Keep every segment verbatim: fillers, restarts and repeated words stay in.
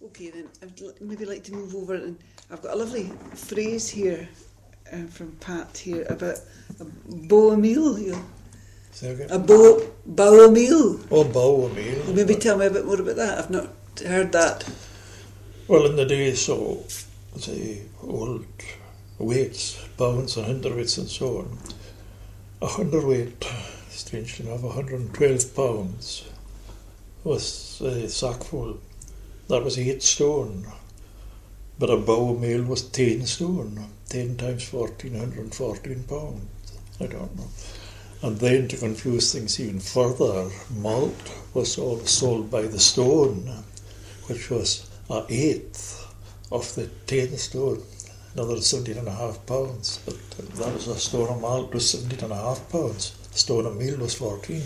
Okay then, I'd l- maybe like to move over, and I've got a lovely phrase here uh, from Pat here about a bow a meal. You know, Second. a bow, bow a meal. Oh, bow a meal. Will maybe tell me a bit more about that. I've not heard that. Well, in the days, so, say, old weights, pounds and hundredweights and so on, a hundredweight, strangely enough, one hundred twelve pounds was a sackful. That was eight stone. But a bow meal was ten stone, ten times fourteen hundred fourteen pounds. I don't know. And then to confuse things even further, malt was all sold by the stone, which was an eighth of the ten stone, another seventeen and a half pounds. But that was a stone of malt was seventeen and a half pounds. A stone of meal was fourteen.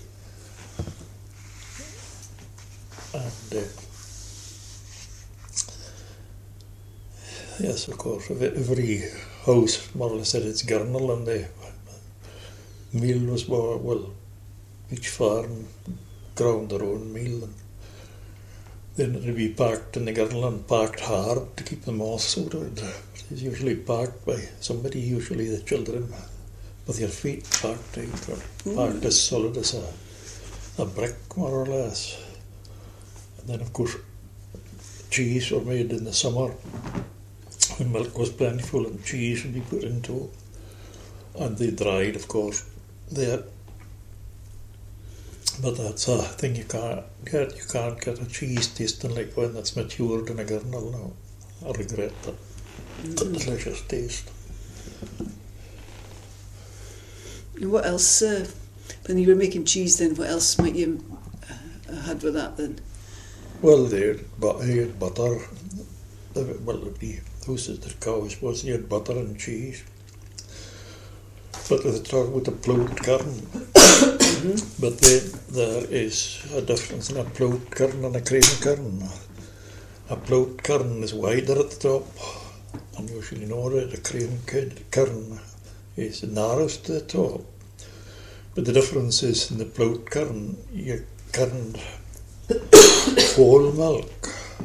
And uh, yes, of course, every house more or less had its girnel, and the meal was more, well, each farm ground their own meal, and then it would be packed in the girnel and packed hard to keep the moss out of it. It's usually packed by somebody, usually the children, with their feet packed out, or packed as solid as a, a brick, more or less. And then, of course, cheese were made in the summer when milk was plentiful, and cheese would be put into it. And they dried, of course, there. But that's a thing you can't get. You can't get a cheese tasting like one that's matured in a girnel now. I regret that. It's a delicious taste. And what else, uh, when you were making cheese then, what else might you uh, had with that then? Well, they had, but they had butter. Well, it'd be those that the cows was, you had butter and cheese. But they start with a ploughed kern. But then there is a difference in a ploughed kern and a cream kern. A ploughed kern is wider at the top, and usually know that a cream kern is narrowest at the top. But the difference is in the ploughed kern, you kerned whole milk.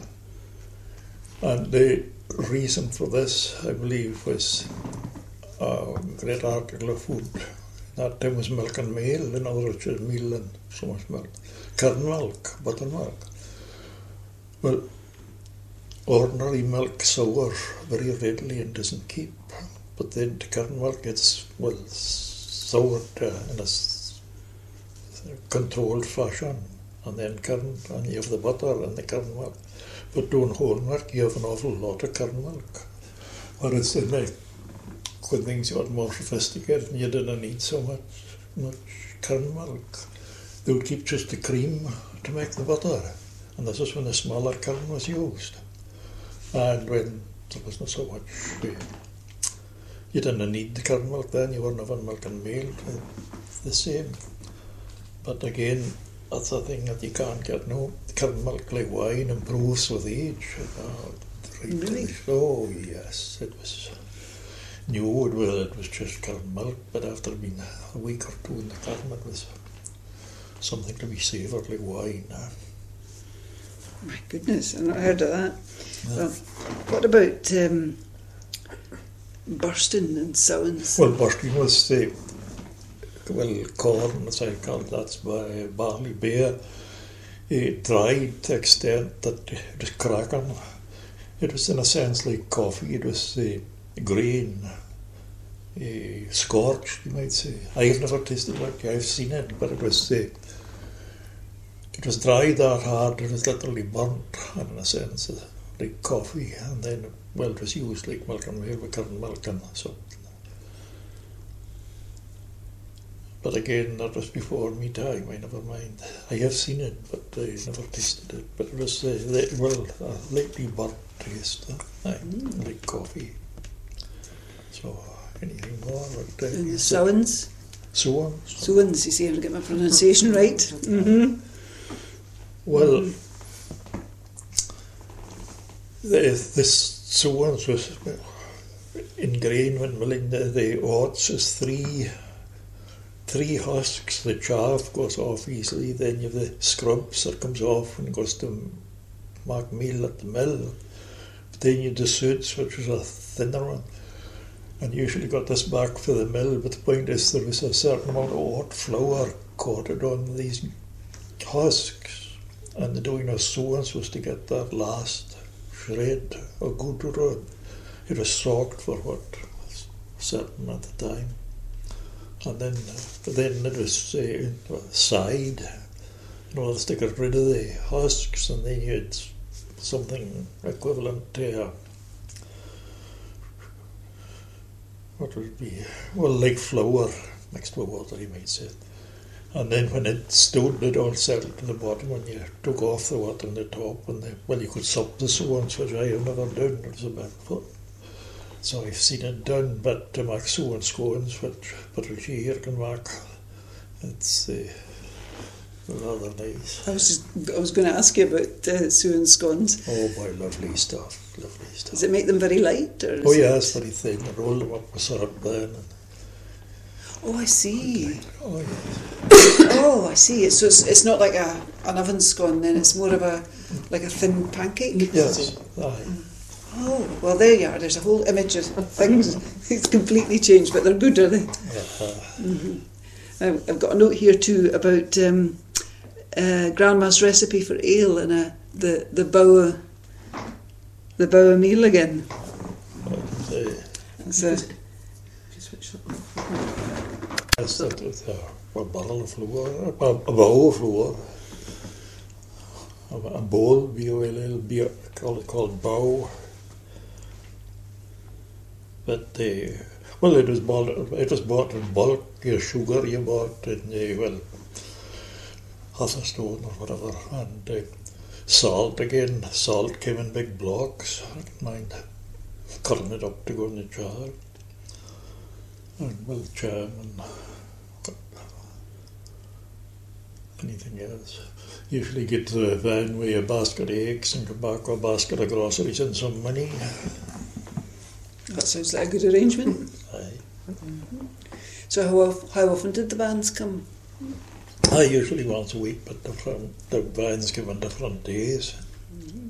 And the reason for this, I believe, was a great article of food. That time was milk and meal, in other words, meal and so much milk. Kern milk, buttermilk. Well, ordinary milk sour very readily and doesn't keep. But then the kern milk gets, well, soured uh, in a s- controlled fashion. And then kern, and you have the butter and the kern milk. But doing whole milk, you have an awful lot of kern milk. Whereas in the when things got more sophisticated and you didn't need so much much kern milk, they would keep just the cream to make the butter. And this is when the smaller kern was used. And when there wasn't so much, uh, you didn't need the kern milk then, you weren't having milk and meal, the same. But again, that's a thing that you can't get. No, kern milk like wine improves with age. Oh, really? Oh yes, it was new. It was, it was just kern milk, but after being a week or two in the kern, it was something to be savoured like wine. Uh. My goodness, I've not heard of that. Yeah. Well, what about um, bursting and sounds? Well, bursting was the well corn, as I call it, that's by barley beer. It dried to the extent that it was cracking. It was in a sense like coffee. It was the uh, grain, uh, scorched, you might say. I've never tasted it. I've seen it, but it was uh, it was dried that hard. It was literally burnt, in a sense, uh, like coffee. And then, well, it was used like milk and meal with kern milk and so. But again, that was before me time, I never mind. I have seen it, but I never tasted it. But it was, uh, the, well, a lightly burnt taste, uh, aye, Mm. like coffee. So, anything more? But, uh, And the sounds? Sounds. Sounds, you see, I'll get my pronunciation right. Mm-hmm. Well, the, this sounds was, well, in grain when milling, the, the oats is three three husks. The chaff goes off easily, then you have the scrubs that comes off and goes to make meal at the mill. But then you do suits, which was a thinner one. And you usually got this back for the mill, but the point is there was a certain amount of hot flour coated on these husks, and the doing of sewings was to get that last shred of good road. It was soaked for what was certain at the time. And then then it was uh, side, in order to get rid of the husks, and then you had something equivalent to a, what would it be? Well, like flour mixed with water, you might say. And then when it stood, it all settled to the bottom when you took off the water on the top. And the, well, you could sup the sewings, which I have never done. It was a bit fun. So I've seen it done, but to make sewing scones, which Patricia here can make, it's uh, rather nice. I was just, I was going to ask you about uh, sewing scones. Oh boy, lovely stuff, lovely stuff. Does it make them very light? Or Oh is yes, it... very thin. I roll them up with syrup then. And Oh, I see. oh yes. Oh, I see. So it's, it's not like a an oven scone then, it's more of a like a thin pancake? Yes, aye. Oh, well there you are. There's a whole image of things. It's completely changed, but they're good, are they? Uh-huh. Mm-hmm. Um, I've got a note here too about um, uh, Grandma's recipe for ale and uh, the the bow the bow meal again. And, uh, It's a, yes, that was a, a barrel of flour, a, a bowl of flour, a, a bowl, B O L L, B- called, called bow. But, uh, well, it was bought, it was bought in bulk. Your sugar you bought in, uh, well, half a stone or whatever. And uh, salt again. Salt came in big blocks. I didn't mind cutting it up to go in the jar. And, well, jam and anything else. Usually get to the van with a basket of eggs and come back with a basket of groceries and some money. that sounds like a good arrangement. Aye. Mm-hmm. So how, of- how often did the bands come? I usually once a week, but different, the vans give on different days. Mm-hmm.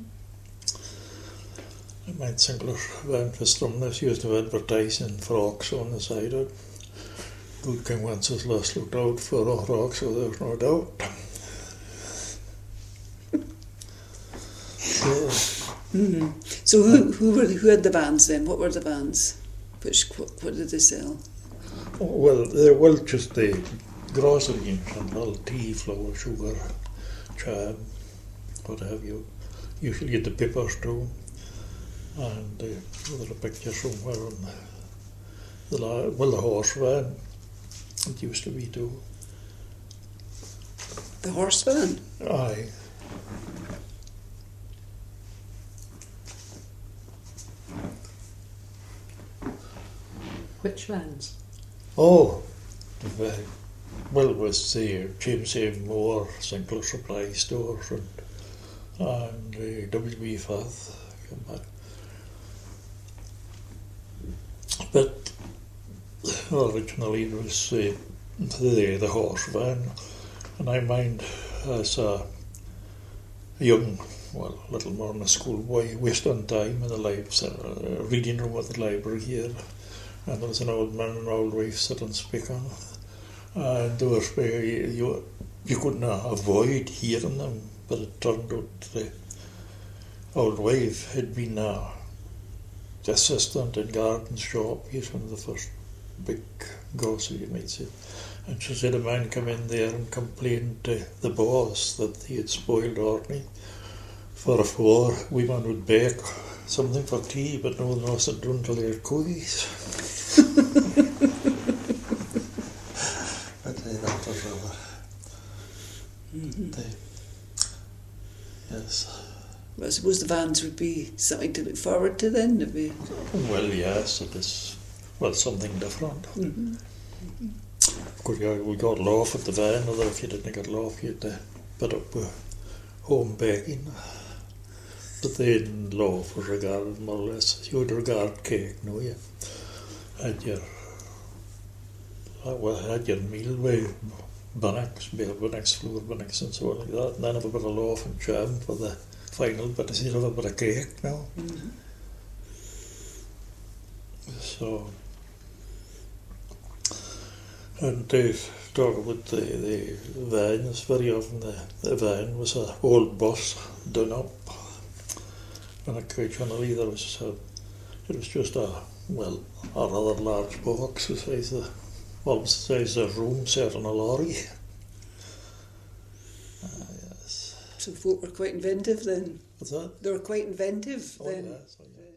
My Sinclair van for Stromness used to advertise in frocks on the side of it. Good King Wenceslas looked out for a frock, so there's no doubt. So, Mm-hmm. So who who were the, who had the bands then? What were the bands? Which what, what did they sell? well, they're well just the grocery in general, tea, flour, sugar, jam, what have you. Usually get the peppers too. And uh, there's a picture somewhere on the, the la- well, the horse van. It used to be too. The horse van? Aye. Which vans? Oh, the van. Well, it was the James A. Moore Sinclair Supply Stores and, and uh, W B Fath. But originally it was uh, the, the horse van, and I mind as a young, well, little more than a schoolboy, wasting time in the lives, uh, reading room at the library here, and there was an old man and an old wife sitting speaking, and they were, you, you couldn't avoid hearing them, but it turned out the old wife had been a the assistant in Garden's shop. He's one of the first big grocery, you might say. And she said a man come in there and complained to the boss that he had spoiled Orkney for a four women would bake something for tea, but no one else had done till they had cookies. But uh, that was rather... Mm-hmm. They, yes. Well, I suppose the vans would be something to look forward to then. It'd be... Well, yes, it is, well, something different. Mm-hmm. Of course, yeah, we got laugh at the van, or if you didn't get laugh, you had to put up with home baking. But then laugh was regarded more or less, you would regard cake, no, you had your, well, had your meal with bannocks, beer bannocks, flour bannocks and so on like that, and then have a bit of loaf and jam for the final bit of a bit of cake now. Mm-hmm. So, and they talk about the, the vines very often. The, the vine was an old bus done up. And a coach on either was a, it was just a, well, a rather large box, the size of, well, the size of a room set on a lorry. Ah, yes. So folk were quite inventive then. What's that? They were quite inventive Oh, then. yes, oh, yeah.